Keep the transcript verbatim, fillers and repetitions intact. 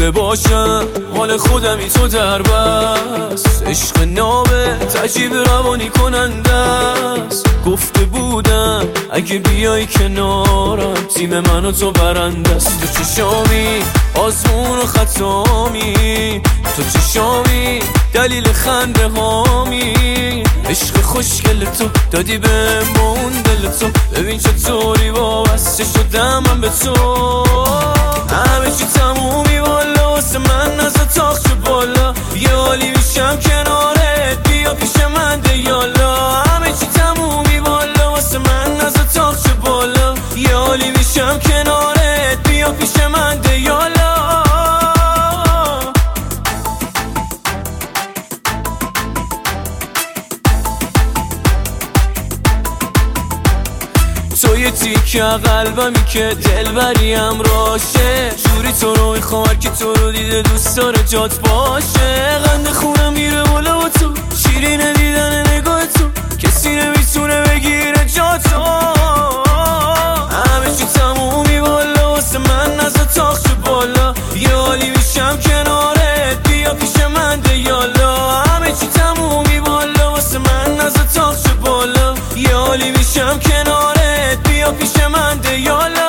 دیوونه باشم حال خودمی تو در بس، عشق نابه عجیب روانی کننده است. گفته بودم اگه بیای کنارم تیم من و تو برنده است. تو چشامی آزمون و خطامی، تو چشامی دلیل خنده هامی. عشق خوشگل تو دادی بهم با اون دل تو، ببین چطوری وابسته شدم من به تو. همه چی تمومی والا واسه من نزد تاخ شو بالا، یه حالی میشم کنارت بیا پیش من ده یالا. همه چی تمومی والا واسه من نزد تاخ شو بالا، یه حالی میشم کنارت بیا پیش من ده یالا. تو یه تیکه قلبمی که دلبریم راشه، جوری تو رو میخوام که تو رو دیده دوست داره جات باشه. قند خونم میره بالا و تو شیرین دیدن نگاه تو، کسی نمیتونه بگیره جاتو. همه چی تمومی بالا واسه من نزد تاخ شو بالا، یه حالی میشم کنارت بیا پیش من ده یالا. همه چی تمومی بالا واسه من نزد تاخ شو بالا، یه حالی میشم کنارت بیا پیش من ده یالا.